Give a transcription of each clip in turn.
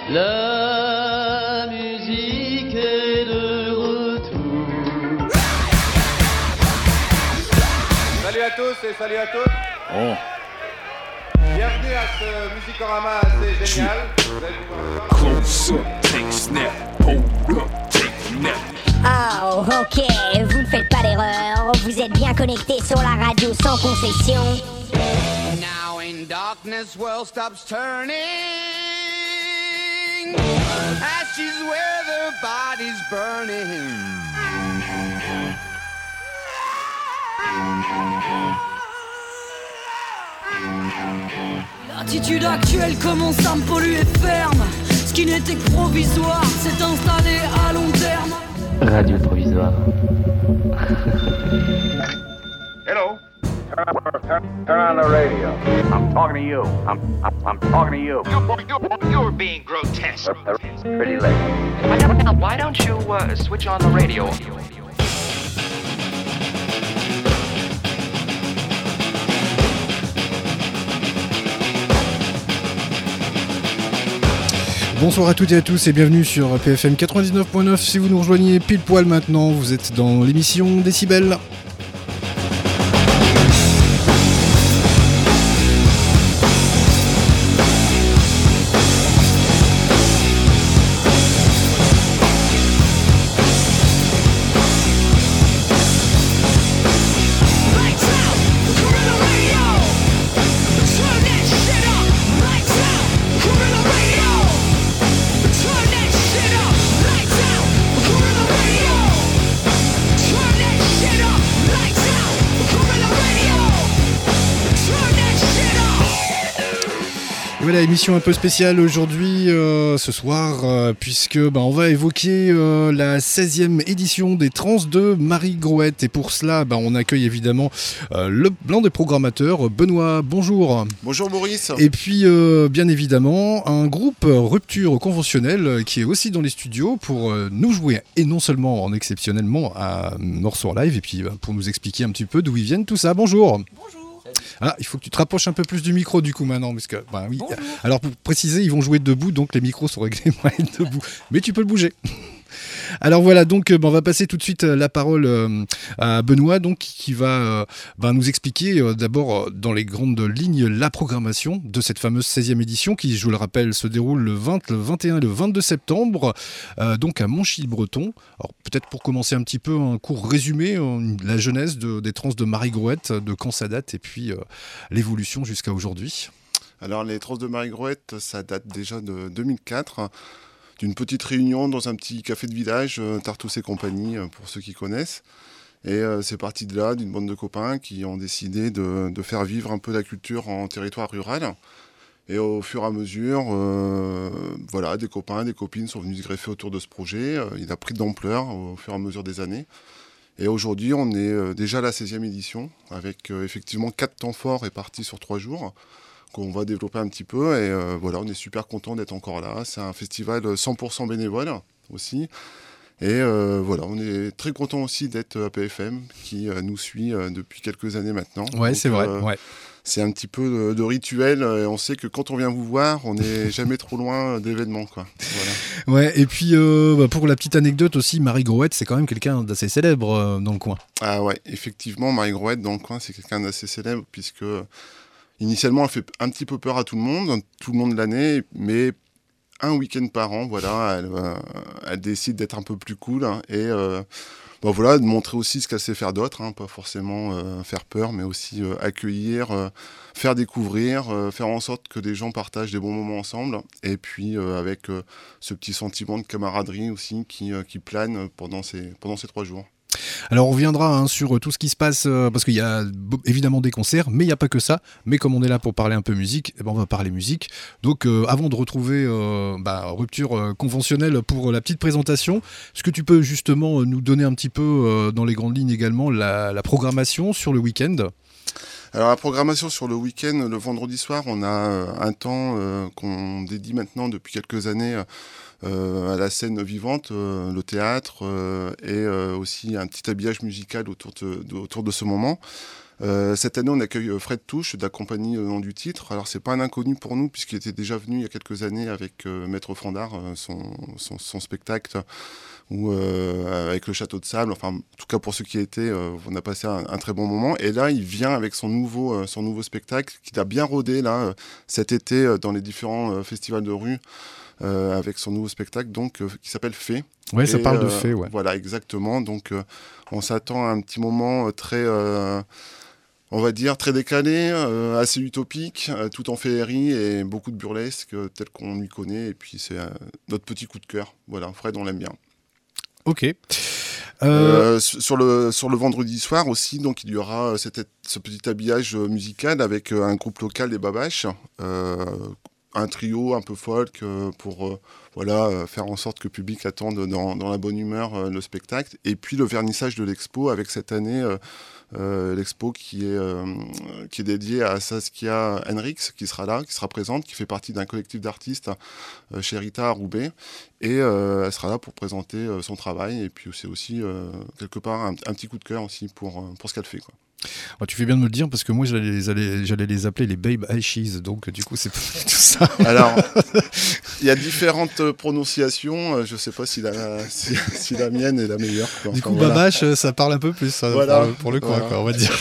La musique est de retour. Salut à tous et salut à toutes. Oh. Bienvenue à ce Musicorama assez génial. Vous allez pouvoir voir. Close up, take snap, hold up, take nap. Oh, ok, vous ne faites pas d'erreur. Vous êtes bien connectés sur la radio sans concession. Now in darkness, world stops turning. Ashes where the body's burning. L'attitude actuelle commence à me polluer ferme. Ce qui n'était que provisoire s'est installé à long terme. Radio provisoire. Hello. Turn on the radio. I'm talking to you. I'm talking to you. You're being grotesque. Pretty late. Why don't you switch on the radio? Bonsoir à toutes et à tous et bienvenue sur PFM 99.9. Si vous nous rejoignez pile poil maintenant, vous êtes dans l'émission Décibel. Voilà, émission un peu spéciale aujourd'hui, ce soir, puisque on va évoquer la 16e édition des Trans de Marie Grouët. Et pour cela, on accueille évidemment le blanc des programmateurs, Benoît, bonjour. Bonjour Maurice. Et puis, bien évidemment, un groupe Rupture Conventionnelle qui est aussi dans les studios pour nous jouer, et non seulement en exceptionnellement, un morceau en live, et puis pour nous expliquer un petit peu d'où ils viennent, tout ça. Bonjour. Ah, il faut que tu te rapproches un peu plus du micro du coup maintenant, parce que oui. Bonjour. Alors pour préciser, ils vont jouer debout, donc les micros sont réglés pour être debout, mais tu peux le bouger. Alors voilà, donc on va passer tout de suite la parole à Benoît, donc qui va nous expliquer d'abord dans les grandes lignes la programmation de cette fameuse 16e édition qui, je vous le rappelle, se déroule le 20, le 21 et le 22 septembre, donc à Monchy-le-Breton. Alors peut-être pour commencer un petit peu un court résumé, la genèse des Trans de Marie Grouët, de quand ça date et puis l'évolution jusqu'à aujourd'hui. Alors les Trans de Marie Grouët, ça date déjà de 2004. D'une petite réunion dans un petit café de village, Tartous et compagnie, pour ceux qui connaissent. Et c'est parti de là, d'une bande de copains qui ont décidé de faire vivre un peu la culture en territoire rural. Et au fur et à mesure, des copains, des copines sont venus se greffer autour de ce projet. Il a pris de l'ampleur au fur et à mesure des années. Et aujourd'hui, on est déjà à la 16e édition, avec effectivement 4 temps forts répartis sur 3 jours. Qu'on va développer un petit peu et on est super content d'être encore là. C'est un festival 100% bénévole aussi et on est très content aussi d'être à PFM qui nous suit depuis quelques années maintenant. Ouais, donc, c'est vrai. Ouais. C'est un petit peu de rituel et on sait que quand on vient vous voir, on n'est jamais trop loin d'événements, quoi. Voilà. Ouais, et puis pour la petite anecdote aussi, Marie Grouët, c'est quand même quelqu'un d'assez célèbre dans le coin. Ah ouais, effectivement, Marie Grouët dans le coin, c'est quelqu'un d'assez célèbre puisque initialement, elle fait un petit peu peur à tout le monde l'année, mais un week-end par an, elle décide d'être un peu plus cool et de montrer aussi ce qu'elle sait faire d'autre, pas forcément faire peur, mais aussi accueillir, faire découvrir, faire en sorte que des gens partagent des bons moments ensemble, et puis avec ce petit sentiment de camaraderie aussi qui plane pendant ces 3 jours. Alors on reviendra sur tout ce qui se passe, parce qu'il y a évidemment des concerts, mais il n'y a pas que ça. Mais comme on est là pour parler un peu musique, on va parler musique. Donc avant de retrouver Rupture Conventionnelle pour la petite présentation, est-ce que tu peux justement nous donner un petit peu dans les grandes lignes également la programmation sur le week-end ? Alors la programmation sur le week-end, le vendredi soir, on a un temps qu'on dédie maintenant depuis quelques années à la scène vivante, le théâtre et aussi un petit habillage musical autour de ce moment. Cette année, on accueille Fred Touche de la compagnie au nom du titre. Alors, c'est pas un inconnu pour nous, puisqu'il était déjà venu il y a quelques années avec Maître Frandard, son spectacle, ou avec le Château de Sable. Enfin, en tout cas, pour ceux qui y étaient, on a passé un très bon moment. Et là, il vient avec son nouveau spectacle, qu'il a bien rodé là, cet été, dans les différents festivals de rue, avec son nouveau spectacle, donc, qui s'appelle Fée. Ouais, ça parle de Fée, ouais. Voilà, exactement. Donc, on s'attend à un petit moment très... on va dire très décalé, assez utopique, tout en féerie et beaucoup de burlesque tel qu'on lui connaît. Et puis c'est notre petit coup de cœur. Voilà, Fred, on l'aime bien. Ok. Sur le vendredi soir aussi, donc il y aura ce petit habillage musical avec un groupe local des Babaches, un trio un peu folk pour faire en sorte que le public attende dans la bonne humeur le spectacle. Et puis le vernissage de l'expo avec cette année l'expo qui est dédiée à Saskia Henriks, qui sera là, qui sera présente, qui fait partie d'un collectif d'artistes chez Rita à Roubaix. Et elle sera là pour présenter son travail. Et puis c'est aussi quelque part un petit coup de cœur aussi pour ce qu'elle fait, quoi. Oh, tu fais bien de me le dire parce que moi j'allais les appeler les Babe Ashes, donc du coup c'est pas tout ça. Alors il y a différentes prononciations, je sais pas si la mienne est la meilleure, quoi. Du coup Babache ça parle un peu plus ça, pour le coin, quoi, on va dire.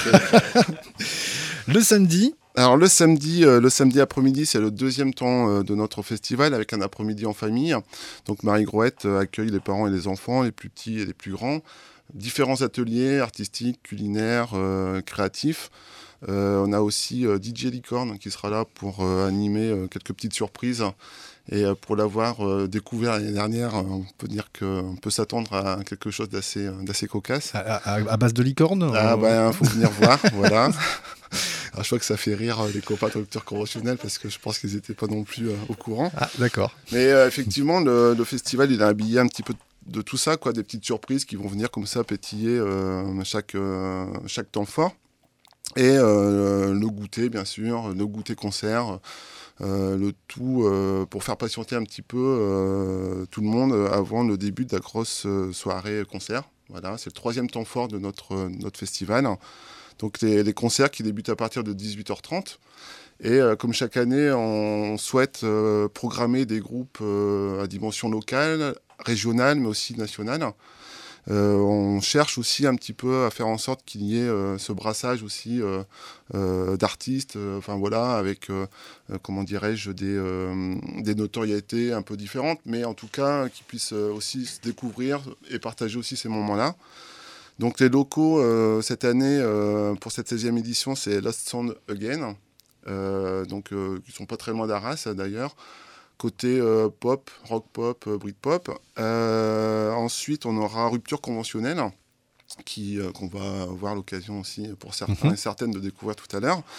Le samedi. Alors le samedi après-midi, c'est le deuxième temps de notre festival avec un après-midi en famille. Donc Marie Groët accueille les parents et les enfants, les plus petits et les plus grands. Différents ateliers artistiques, culinaires, créatifs. On a aussi DJ Licorne qui sera là pour animer quelques petites surprises. Et pour l'avoir découvert l'année dernière, on peut dire qu'on peut s'attendre à quelque chose d'assez cocasse. À base de licorne faut venir voir, voilà. Alors, je crois que ça fait rire les copains de rupture conventionnelle parce que je pense qu'ils n'étaient pas non plus au courant. Ah, d'accord. Mais effectivement, le festival, il a habillé un petit peu de tout ça, quoi, des petites surprises qui vont venir comme ça pétiller chaque temps fort. Et le goûter, bien sûr, le goûter concert, le tout pour faire patienter un petit peu tout le monde avant le début de la grosse soirée concert. Voilà, c'est le 3e temps fort de notre festival. Donc les concerts qui débutent à partir de 18h30. Et comme chaque année, on souhaite programmer des groupes à dimension locale, régionale, mais aussi nationale. On cherche aussi un petit peu à faire en sorte qu'il y ait ce brassage aussi d'artistes, avec, comment dirais-je, des notoriétés un peu différentes, mais en tout cas qui puissent aussi se découvrir et partager aussi ces moments-là. Donc les locaux, cette année, pour cette 16e édition, c'est Lost Sound Again, qui ne sont pas très loin d'Arras d'ailleurs. Côté pop, rock pop, Britpop. Ensuite, on aura Rupture conventionnelle, qu'on va avoir l'occasion aussi pour certains et certaines de découvrir tout à l'heure.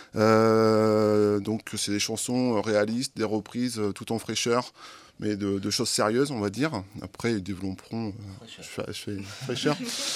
Donc, c'est des chansons réalistes, des reprises tout en fraîcheur, mais de choses sérieuses, on va dire. Après, ils développeront. Je fais fraîcheur.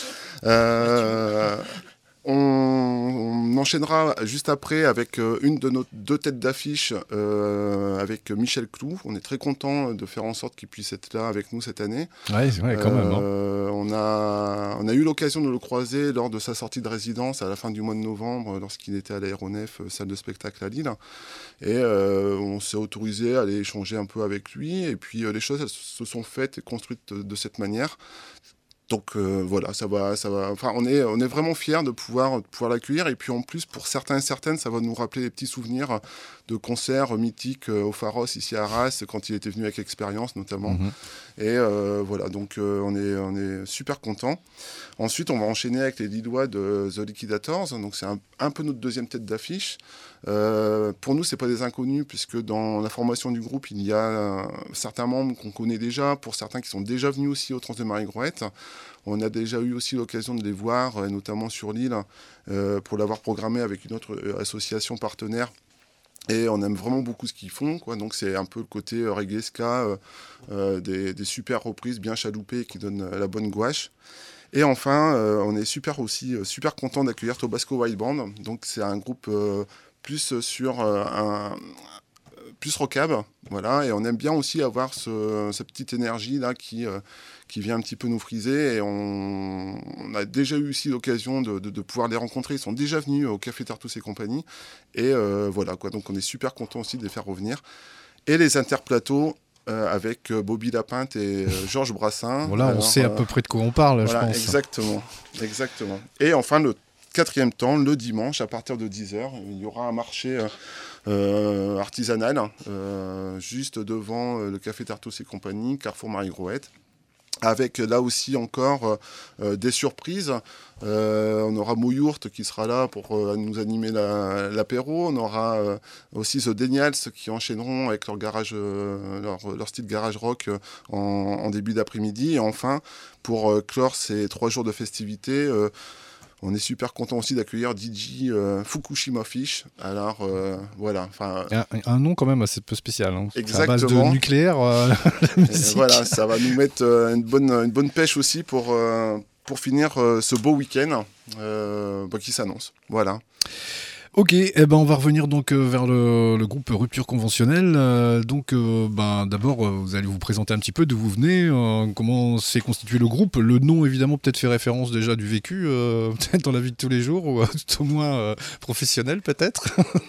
On enchaînera juste après avec une de nos 2 têtes d'affiche avec Michel Clou. On est très content de faire en sorte qu'il puisse être là avec nous cette année. Ouais, quand même. On a eu l'occasion de le croiser lors de sa sortie de résidence à la fin du mois de novembre, lorsqu'il était à l'Aéronef, salle de spectacle à Lille. Et on s'est autorisé à aller échanger un peu avec lui. Et puis les choses elles se sont faites et construites de cette manière. Donc voilà, ça va. Enfin, on est vraiment fiers de pouvoir l'accueillir. Et puis en plus, pour certains et certaines, ça va nous rappeler des petits souvenirs de concerts mythiques au Pharos ici à Arras, quand il était venu avec Expérience notamment. Et voilà, donc on est super contents. Ensuite, on va enchaîner avec les Lillois de The Liquidators. Donc c'est un peu notre 2e tête d'affiche. Pour nous, c'est pas des inconnus, puisque dans la formation du groupe, il y a certains membres qu'on connaît déjà, pour certains qui sont déjà venus aussi au Trans de Marie Groët. On a déjà eu aussi l'occasion de les voir, notamment sur l'île, pour l'avoir programmé avec une autre association partenaire. Et on aime vraiment beaucoup ce qu'ils font, quoi. Donc c'est un peu le côté reggae ska, des super reprises bien chaloupées qui donnent la bonne gouache. Et enfin, on est super content d'accueillir Tobasco Wild Band. Donc c'est un groupe plus sur plus rockab, voilà, et on aime bien aussi avoir cette petite énergie là qui vient un petit peu nous friser, et on a déjà eu aussi l'occasion de pouvoir les rencontrer. Ils sont déjà venus au Café Tartous et compagnie, et voilà quoi, donc on est super content aussi de les faire revenir. Et les interplateaux avec Bobby Lapinte et Georges Brassin. Voilà, on sait à peu près de quoi on parle, voilà, je pense. Exactement. Et enfin, le 4e temps, le dimanche, à partir de 10h, il y aura un marché artisanal, juste devant le Café Tartous et compagnie, Carrefour Marie-Grouët, avec là aussi encore des surprises. On aura Mouyourt qui sera là pour nous animer l'apéro. On aura aussi The Daniels qui enchaîneront avec leur style garage rock en début d'après-midi. Et enfin, pour clore ces 3 jours de festivités, on est super content aussi d'accueillir DJ Fukushima Fish. Alors voilà. Un nom quand même assez peu spécial. Hein. Exactement. À base de nucléaire, la musique. Voilà, ça va nous mettre une bonne pêche aussi pour finir ce beau week-end qui s'annonce. Voilà. Ok, on va revenir donc vers le groupe Rupture Conventionnelle. D'abord, vous allez vous présenter un petit peu d'où vous venez, comment s'est constitué le groupe. Le nom, évidemment, peut-être fait référence déjà du vécu, peut-être dans la vie de tous les jours, ou tout au moins professionnel, peut-être.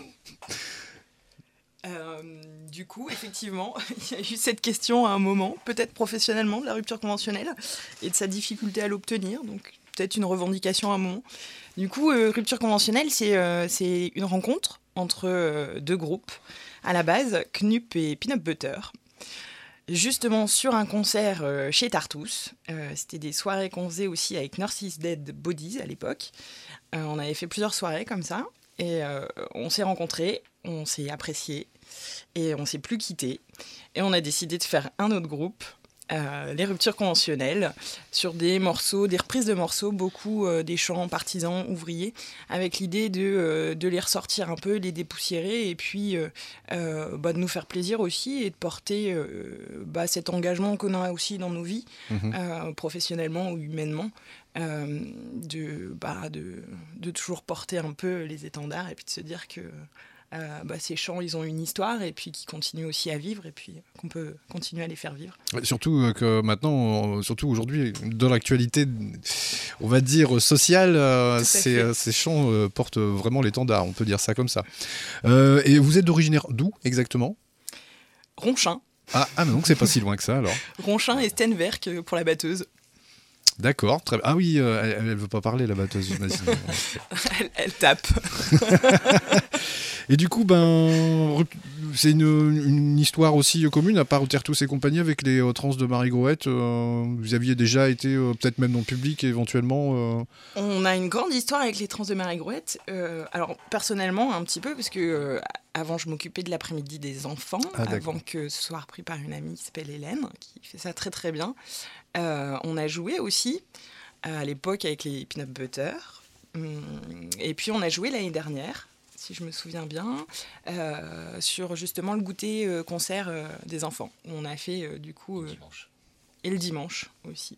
Du coup, effectivement, il y a eu cette question à un moment, peut-être professionnellement, de la rupture conventionnelle et de sa difficulté à l'obtenir, donc peut-être une revendication à un moment. Du coup, rupture conventionnelle, c'est une rencontre entre 2 groupes, à la base, Knup et Peanut Butter, justement sur un concert chez Tartous. C'était des soirées qu'on faisait aussi avec Nurse is Dead Bodies à l'époque. On avait fait plusieurs soirées comme ça, et on s'est rencontrés, on s'est appréciés, et on s'est plus quittés. Et on a décidé de faire un autre groupe, les Ruptures Conventionnelles, sur des morceaux, des reprises de morceaux, beaucoup des chants partisans, ouvriers, avec l'idée de les ressortir un peu, les dépoussiérer, et puis de nous faire plaisir aussi, et de porter cet engagement qu'on a aussi dans nos vies, professionnellement ou humainement, de toujours porter un peu les étendards, et puis de se dire que ces chants, ils ont une histoire, et puis qui continuent aussi à vivre, et puis qu'on peut continuer à les faire vivre. Surtout que maintenant, surtout aujourd'hui, dans l'actualité, on va dire sociale, ces chants portent vraiment l'étendard, on peut dire ça comme ça. Et vous êtes originaire d'où exactement ? Ronchin. Ah, donc c'est pas si loin que ça alors. Ronchin et Stenwerk pour la batteuse. D'accord, très bien. Ah oui, elle veut pas parler, la batteuse, j'imagine. elle tape. Et du coup, c'est une histoire aussi commune, à part Tartous et compagnie, avec les trans de Marie-Grouët. Vous aviez déjà été, peut-être même dans le public, éventuellement On a une grande histoire avec les trans de Marie-Grouët. Alors, personnellement, un petit peu, parce que avant, je m'occupais de l'après-midi des enfants, avant que ce soit repris par une amie qui s'appelle Hélène, qui fait ça très très bien. On a joué aussi, à l'époque, avec les Peanut Butter. Et puis, on a joué l'année dernière, si je me souviens bien, sur justement le goûter concert des enfants. On a fait du coup... et le dimanche aussi.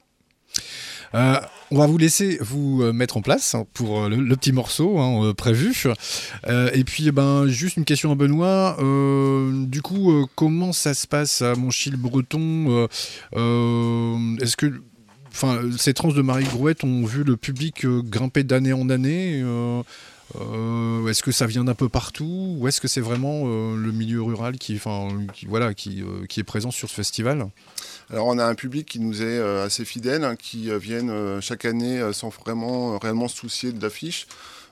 On va vous laisser vous mettre en place pour le petit morceau prévu. Et puis, juste une question à Benoît. Du coup, comment ça se passe à Montchil-Breton Est-ce que... ces trans de Marie-Grouët ont vu le public grimper d'année en année est-ce que ça vient d'un peu partout, ou est-ce que c'est vraiment le milieu rural qui est présent sur ce festival ? Alors on a un public qui nous est assez fidèle, qui viennent chaque année sans réellement se soucier de l'affiche.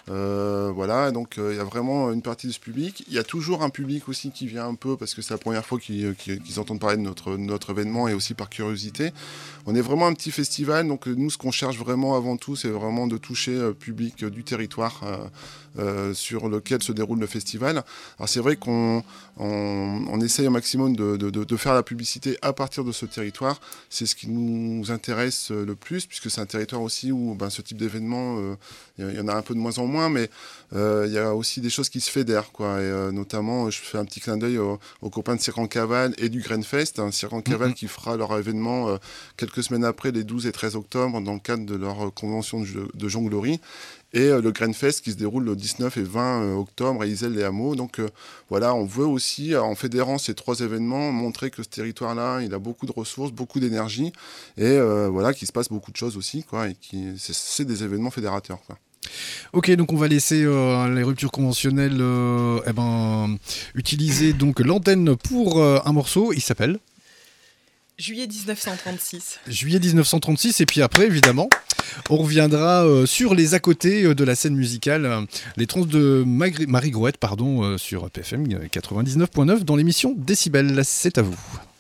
Donc il y a vraiment une partie de ce public. Il y a toujours un public aussi qui vient un peu parce que c'est la première fois qu'ils entendent parler de notre événement, et aussi par curiosité. On est vraiment un petit festival, donc nous ce qu'on cherche vraiment avant tout, c'est vraiment de toucher le public du territoire sur lequel se déroule le festival. Alors c'est vrai qu'on essaye au maximum de faire la publicité à partir de ce territoire. C'est ce qui nous intéresse le plus, puisque c'est un territoire aussi où ce type d'événement, il y en a un peu de moins en moins, mais il y a aussi des choses qui se fédèrent, quoi. Et notamment, je fais un petit clin d'œil aux copains de Cirque en Cavale et du Grainfest, Cirque en Cavale qui fera leur événement quelques semaines après, les 12 et 13 octobre, dans le cadre de leur convention de jonglerie. et le Grainfest qui se déroule le 19 et 20 octobre à Iselle-les-Hameaux. Donc voilà, on veut aussi, en fédérant ces 3 événements, montrer que ce territoire-là, il a beaucoup de ressources, beaucoup d'énergie, et voilà, qu'il se passe beaucoup de choses aussi, quoi, et c'est des événements fédérateurs, quoi. Ok, donc on va laisser les ruptures conventionnelles utiliser donc l'antenne pour un morceau. Il s'appelle Juillet 1936. Juillet 1936, et puis après, évidemment, on reviendra sur les à-côté de la scène musicale, les trans de Marie Grouette, sur PFM 99.9 dans l'émission Décibel. C'est à vous.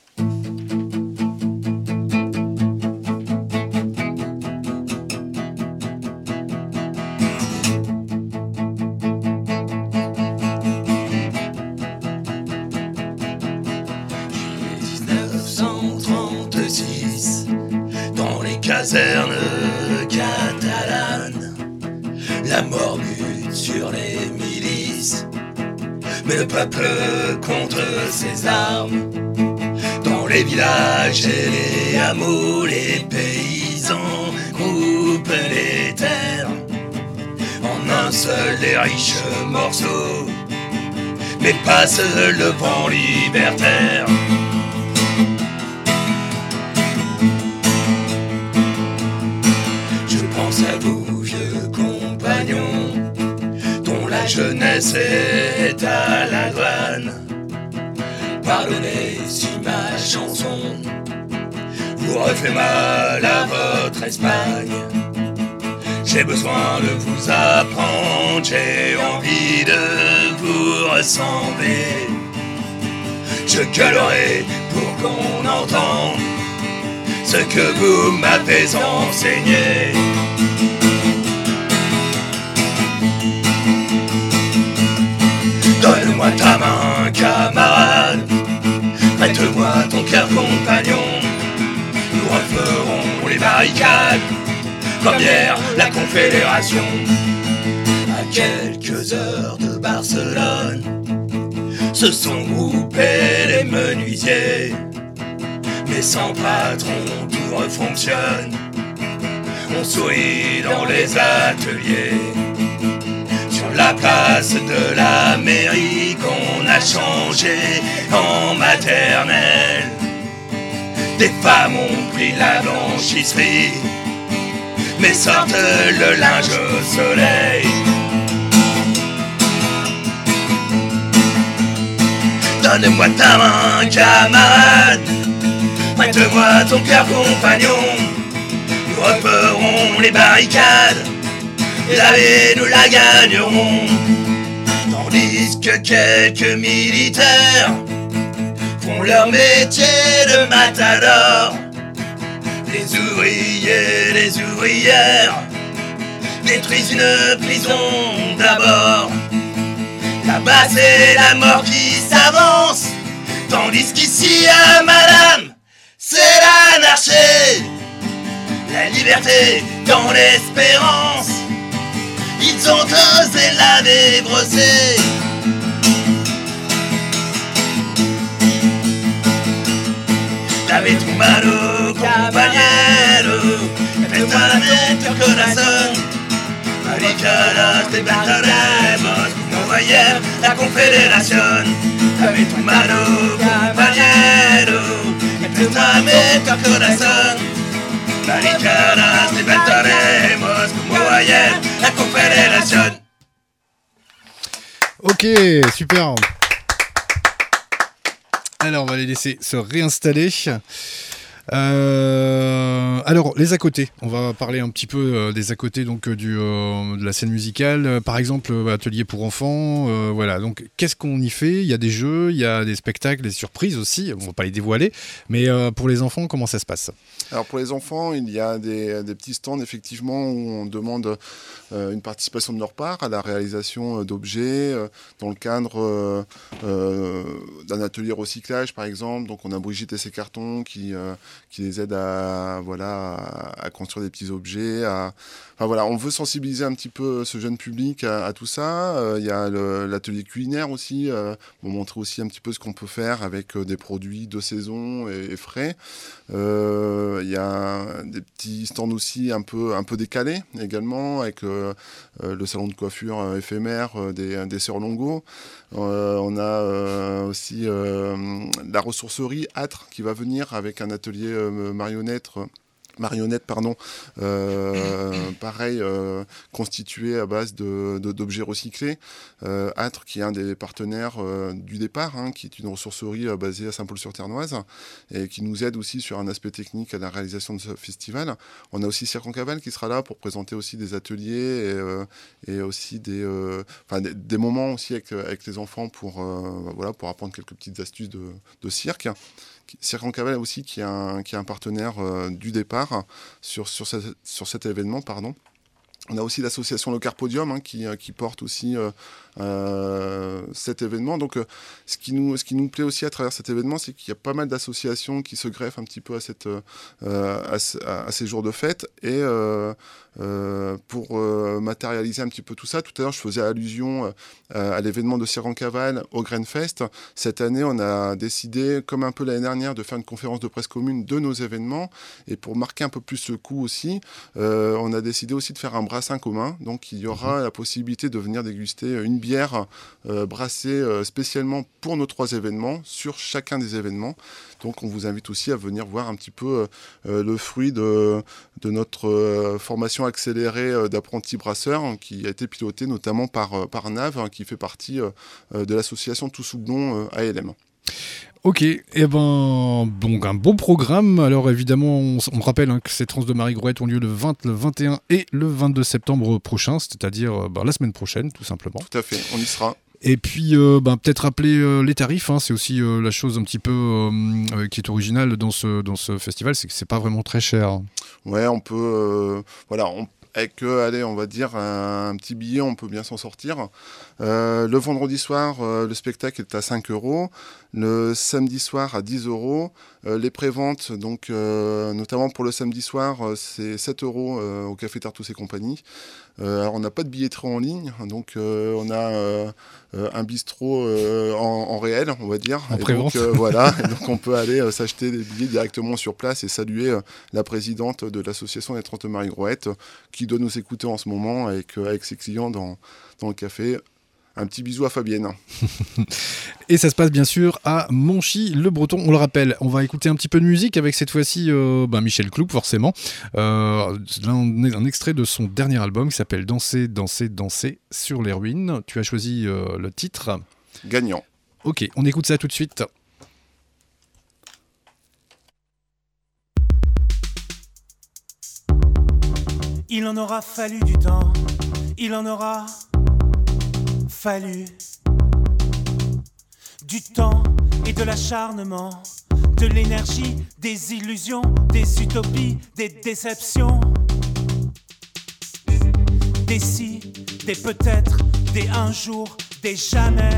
Caserne catalane, la mort bute sur les milices, mais le peuple contre ses armes. Dans les villages et les hameaux, les paysans coupent les terres en un seul et riche morceau, mais passe le vent libertaire. À vous, vieux compagnons, dont la jeunesse est à la douane. Pardonnez si ma chanson vous refait mal à votre Espagne. J'ai besoin de vous apprendre, j'ai envie de vous ressembler. Je gueulerai pour qu'on entende ce que vous m'avez enseigné. Donne-moi ta main, camarade, prête-moi ton cœur, compagnon. Nous referons les barricades, comme hier la Confédération. À quelques heures de Barcelone, se sont groupés les menuisiers, mais sans patron tout refonctionne. On sourit dans les ateliers. La place de la mairie qu'on a changé en maternelle. Des femmes ont pris la blanchisserie, mais sortent le linge au soleil. Donne-moi ta main, camarade, prête-moi ton cœur, compagnon. Nous referons les barricades, et la vie nous la gagnerons. Tandis que quelques militaires font leur métier de matador. Les ouvriers, les ouvrières détruisent une prison d'abord. Là-bas c'est la mort qui s'avance, tandis qu'ici à madame c'est l'anarchie. La liberté dans l'espérance, ils ont osé la débrosser. Dame tu mano, compañero, préstame tu corazón. Maricadas te plantaremos como ayer la Confederación. Dame tu mano, compañero, préstame tu corazón. Maricadas te plantaremos como ayer la Confédération. Ok, super. Alors, on va les laisser se réinstaller. Alors, les à-côté. On va parler un petit peu des à-côté donc, de la scène musicale. Par exemple, atelier pour enfants. Voilà. Donc, qu'est-ce qu'on y fait ? Il y a des jeux, il y a des spectacles, des surprises aussi. On ne va pas les dévoiler. Mais pour les enfants, comment ça se passe ? Alors, pour les enfants, il y a des petits stands, effectivement, où on demande une participation de leur part à la réalisation d'objets dans le cadre d'un atelier recyclage, par exemple. Donc, on a Brigitte et ses cartons qui qui les aident à construire des petits objets. Enfin, voilà, on veut sensibiliser un petit peu ce jeune public à tout ça. Il y a l'atelier culinaire aussi, pour montrer aussi un petit peu ce qu'on peut faire avec des produits de saison et frais. Il y a des petits stands aussi un peu décalés également, avec le salon de coiffure éphémère des Sœurs Longo. On a aussi la ressourcerie Âtre qui va venir avec un atelier marionnette, pareil, constitué à base d'objets recyclés. Âtre, qui est un des partenaires du départ, qui est une ressourcerie basée à Saint-Paul-sur-Ternoise et qui nous aide aussi sur un aspect technique à la réalisation de ce festival. On a aussi Cirque en Cavale qui sera là pour présenter aussi des ateliers et aussi des moments aussi avec les enfants pour apprendre quelques petites astuces de cirque. Cirque en Cavale aussi qui est un partenaire du départ sur cet événement, pardon. On a aussi l'association Le Carpodium qui porte aussi cet événement. Donc, ce qui nous plaît aussi à travers cet événement, c'est qu'il y a pas mal d'associations qui se greffent un petit peu à ces jours de fête. Et pour matérialiser un petit peu tout ça, tout à l'heure, je faisais allusion à l'événement de Cirque en Cavale au Grainfest. Cette année, on a décidé, comme un peu l'année dernière, de faire une conférence de presse commune de nos événements. Et pour marquer un peu plus ce coup aussi, on a décidé aussi de faire un brassin commun. Donc, il y aura la possibilité de venir déguster une bière brassée spécialement pour nos 3 événements, sur chacun des événements. Donc, on vous invite aussi à venir voir un petit peu le fruit de notre formation accélérée d'apprentis brasseurs, qui a été pilotée notamment par Nav, qui fait partie de l'association Tous Houblon ALM. Ok, donc un beau programme. Alors évidemment, on rappelle que ces Trans de Marie-Grouët ont lieu le 20, le 21 et le 22 septembre prochain, c'est-à-dire la semaine prochaine, tout simplement. Tout à fait, on y sera. Et puis, peut-être rappeler les tarifs, c'est aussi la chose un petit peu qui est originale dans ce festival, c'est que c'est pas vraiment très cher. Ouais, on peut... avec, on va dire, un petit billet, on peut bien s'en sortir. Le vendredi soir, le spectacle est à 5 €. Le samedi soir, à 10 €. Les préventes, donc, notamment pour le samedi soir, c'est 7 € au Café Tartous et compagnie. Alors, on n'a pas de billetterie en ligne, donc on a un bistrot en réel, on va dire. En prévente. Donc on peut aller s'acheter des billets directement sur place et saluer la présidente de l'association des 30 Marie-Grouët, qui doit nous écouter en ce moment avec ses clients dans le café. Un petit bisou à Fabienne. Et ça se passe bien sûr à Monchy-le-Breton. On le rappelle, on va écouter un petit peu de musique avec cette fois-ci Michel Cloup, forcément. Un extrait de son dernier album qui s'appelle Danser, danser, danser sur les ruines. Tu as choisi le titre Gagnant. Ok, on écoute ça tout de suite. Il en aura fallu du temps, il en aura fallu du temps et de l'acharnement, de l'énergie, des illusions, des utopies, des déceptions, des si, des peut-être, des un jour, des jamais.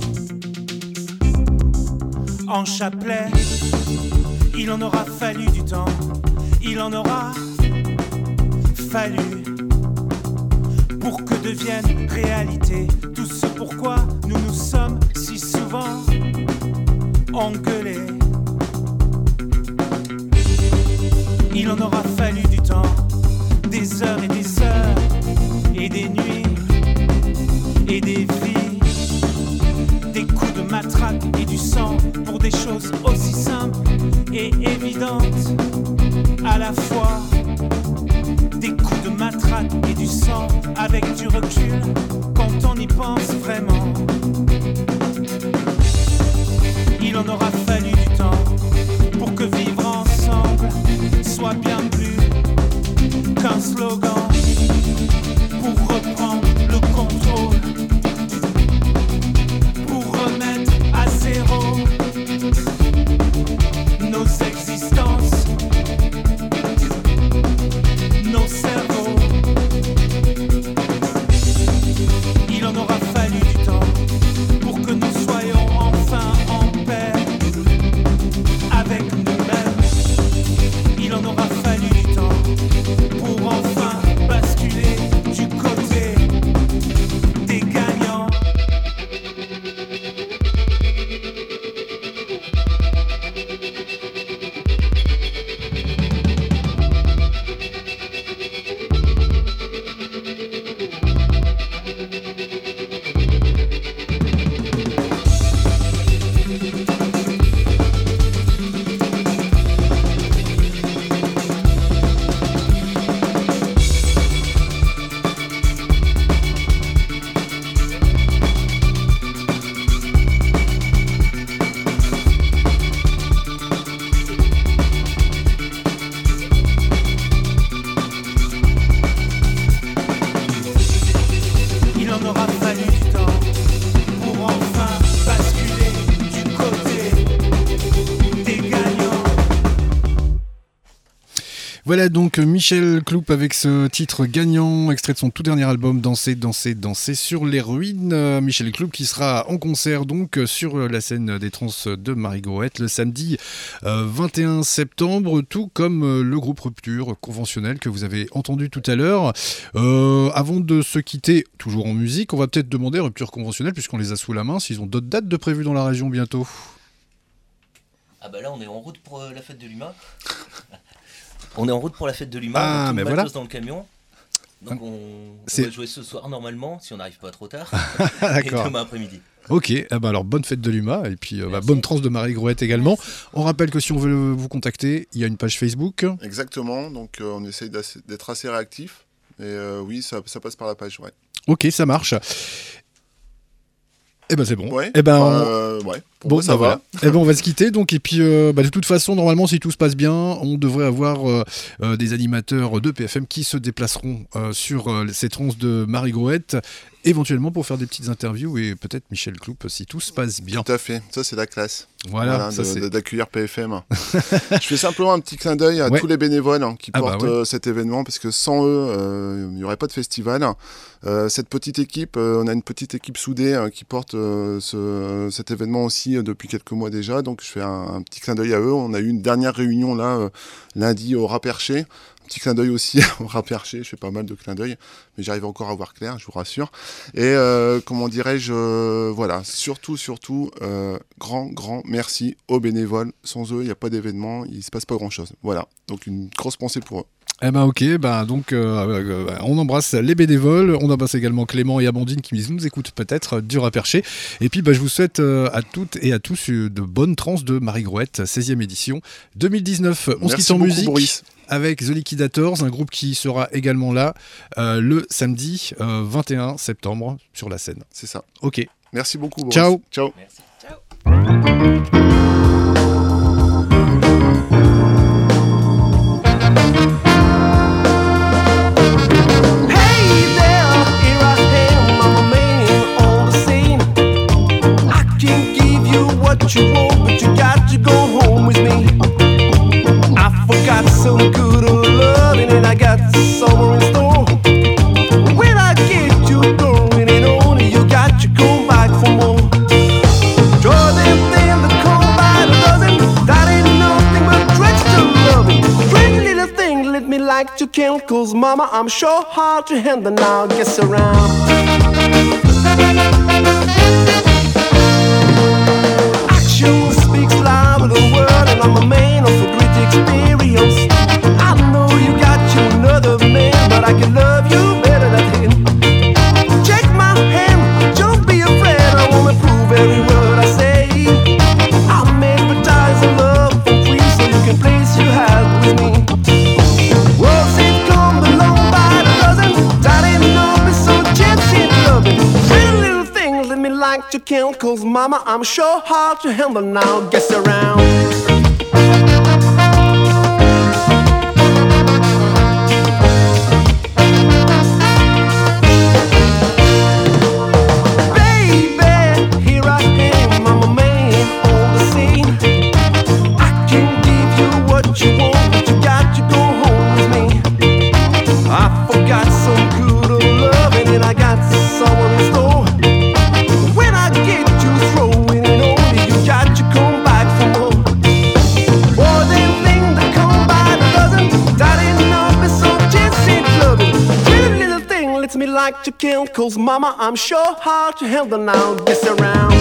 En chapelet, il en aura fallu du temps, il en aura fallu pour que devienne réalité tout ce pourquoi nous nous sommes si souvent engueulés. Il en aura fallu du temps, des heures et des nuits et des vies, des coups de matraque et du sang pour des choses aussi simples et évidentes à la fois. Des coups de matraque et du sang avec du recul quand on y pense vraiment. Il en aura fallu du temps pour que vivre ensemble soit bien plus qu'un slogan, pour reprendre le contrôle, pour remettre à zéro nos existences, nos cerveaux. Il en aura fallu du temps Voilà donc Michel Cloup avec ce titre gagnant, extrait de son tout dernier album Danser, danser, danser sur les ruines. Michel Cloup qui sera en concert donc sur la scène des Trans de Marie-Goët le samedi 21 septembre, tout comme le groupe Rupture conventionnel que vous avez entendu tout à l'heure. Avant de se quitter, toujours en musique, on va peut-être demander à Rupture conventionnelle, puisqu'on les a sous la main, s'ils ont d'autres dates de prévues dans la région bientôt. Ah bah là on est en route pour la fête de l'humain. On est en route pour la fête de l'humain, ah, mais voilà. Dans le camion. Donc on va jouer ce soir normalement, si on n'arrive pas trop tard. Et demain après-midi. Ok, alors bonne fête de l'UMA et puis bonne transe de Marie-Goët également. On rappelle que si on veut vous contacter, il y a une page Facebook. Exactement, donc on essaye d'être assez réactif. Et oui, ça passe par la page, ouais. Ok, ça marche. Eh ben c'est bon. Ouais. Eh ben ouais. Bon, moi, ça va. Voilà. Eh ben on va se quitter donc et puis de toute façon normalement si tout se passe bien, on devrait avoir des animateurs de PFM qui se déplaceront sur ces trans de Marie-Goët, éventuellement pour faire des petites interviews et peut-être Michel Cloup si tout se passe bien. Tout à fait. Ça c'est la classe. Voilà d'accueillir PFM. Je fais simplement un petit clin d'œil à tous les bénévoles qui portent cet événement parce que sans eux, il n'y aurait pas de festival. Cette petite équipe, on a une petite équipe soudée qui porte cet événement aussi depuis quelques mois déjà, donc je fais un petit clin d'œil à eux. On a eu une dernière réunion là lundi au Rat Perché. Petit clin d'œil aussi au Rat Perché, je fais pas mal de clins d'œil, mais j'arrive encore à voir clair, je vous rassure. Et comment dirais-je, voilà, surtout, grand merci aux bénévoles. Sans eux, il n'y a pas d'événement, il ne se passe pas grand-chose. Voilà, donc une grosse pensée pour eux. Eh ben ok, donc on embrasse les bénévoles, on embrasse également Clément et Amandine qui nous écoutent peut-être du Rat Perché. Et puis je vous souhaite à toutes et à tous de bonnes trans de Marie-Goët, 16e édition 2019. On se quitte en musique Boris. Avec The Liquidators, un groupe qui sera également là le samedi 21 septembre sur la scène. C'est ça. Ok. Merci beaucoup Boris. Ciao. Ciao. Merci. Ciao. What you want, but you got to go home with me. I forgot some good old loving and I got summer in store. When I get you going and only you got to come back for more. Draw them things that come by the dozen, that ain't nothing but tricks to loving. Pretty little thing, let me like to kill, cause mama I'm sure hard to handle now, guess around. Speaks louder than word, and I'm a man of a great experience. I know you got you another man, but I can love you better than him. Check my hand, don't be afraid, I wanna prove every word I say. I'm advertising love for free, so you can place your hat with me. Words ain't come along by the dozen, that ain't no be so chance in loving. Pretty little things let me like to kill, cause mama I'm sure hard to handle now, guess around. Like to kill, cause mama I'm sure hard to handle now, guess around.